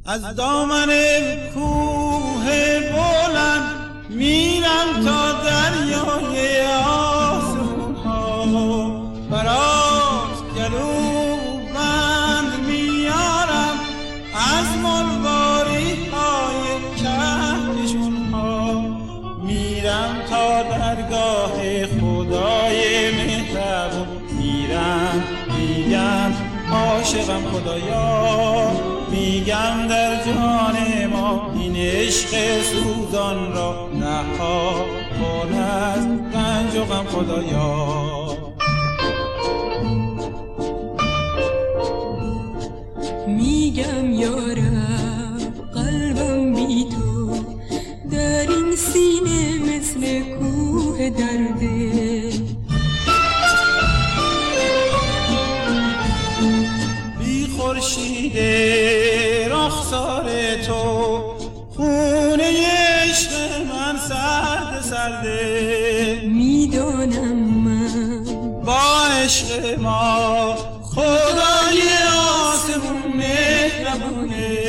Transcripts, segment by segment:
از دامن کوه بلند میرم تا دریای آسمون ها، برات گلو بند میارم از مرواری های کهکشون ها. میرم تا درگاه خدای مهربون، میرم میگم عاشقم خدایا، میگم در جان ما این عشق سوزان را رها کن از رنج و غم خدایا. میگم یارم قلبم بی تو در این سینه مثل کوه درده، بی خورشید رخسار تو خونه عشق من سرد سرده. میدانم من با عشق ما خدای آسمون مهربونه،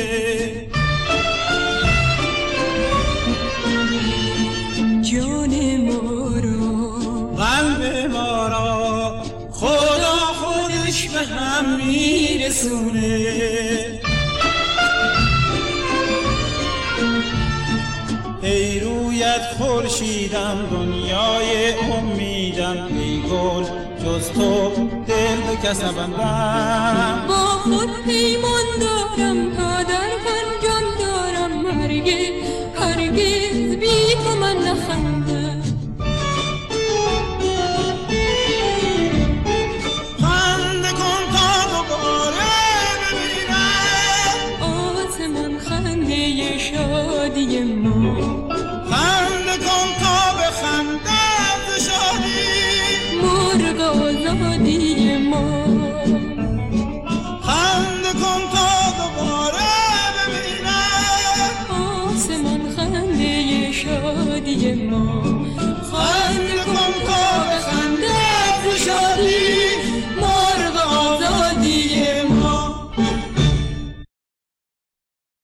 جان ما را قلب ما را خدا خودش به هم میرسونه. ای رویت خورشیدم دنیای امیدم، ای گل جز تو دل به کس نبندم. با خود پیمان دارم تا در پنجم دارم، هرگز بی تو من نخندم. خنده کن تا دوباره ببینم آسمان خنده شادی ما، خنده کن تا بخندم ز شادی، مرغ آزادی ما. خنده کن تا دوباره ببینم آسمان خنده شادی ما، خنده